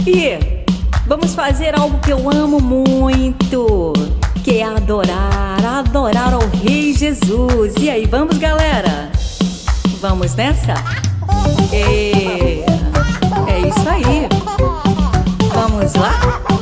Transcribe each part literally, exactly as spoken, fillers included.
E vamos fazer algo que eu amo muito, que é adorar, adorar ao Rei Jesus. E aí, vamos, galera? Vamos nessa? É, é isso aí. Vamos lá?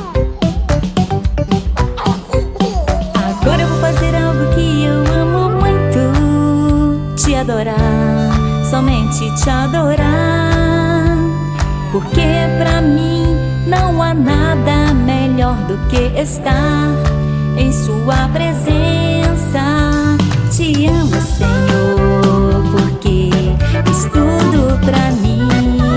Agora eu vou fazer algo que eu amo muito, te adorar, somente te adorar. Porque pra mim não há nada melhor do que estar em sua presença. Te amo, Senhor, porque és tudo pra mim.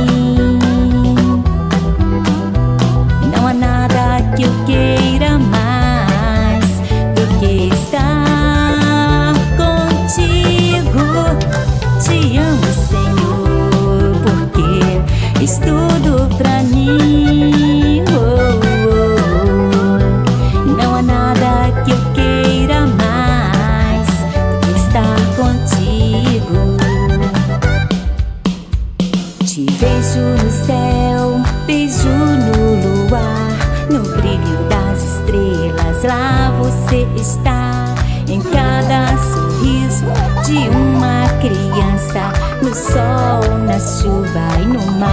Não há nada que eu queira mais do que estar contigo. Te amo, Senhor, porque és tudo pra mim. Oh, oh, oh. Não há nada que eu queira mais do que estar contigo. Te vejo no céu, vejo no luar, no brilho das estrelas, lá você está. Em cada sorriso de uma criança, no sol, na chuva e no mar.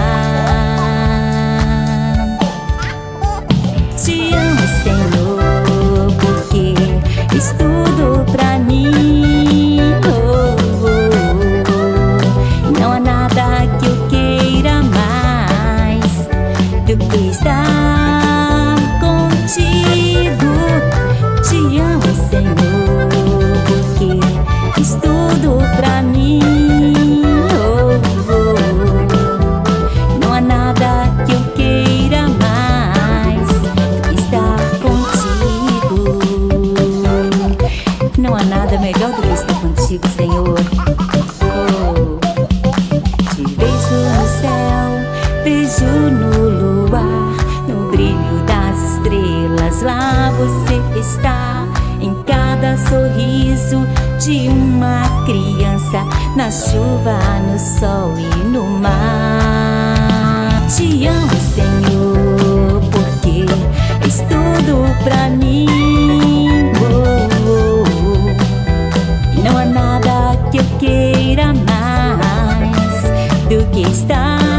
Te amo, Senhor, porque és tudo pra mim. Oh, oh, oh. Não há nada que eu queira mais do que estar contigo. Te amo, Senhor, porque és tudo pra mim. Oh, oh, oh. Não há nada que eu queira mais do que estar contigo. Não há nada melhor do que estar contigo, Senhor. Oh. Te vejo no céu, vejo no luar, no brilho das estrelas, lá você está. Em cada sorriso de uma criança, na chuva, no sol e no mar. Te amo, Senhor, porque és tudo pra mim. Oh, oh, oh. E não há nada que eu queira mais do que estar